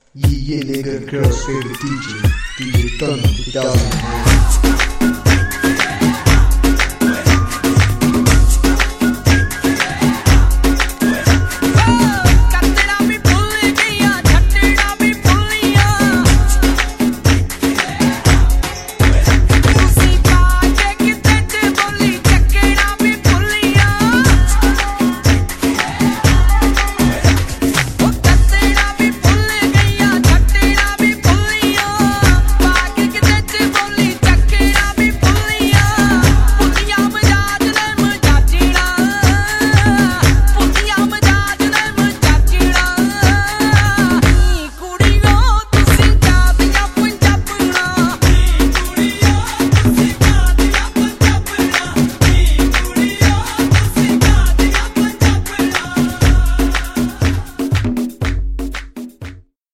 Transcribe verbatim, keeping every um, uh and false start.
Yeah, yeah, nigga, girl's favorite D J, D J Thunder two thousand.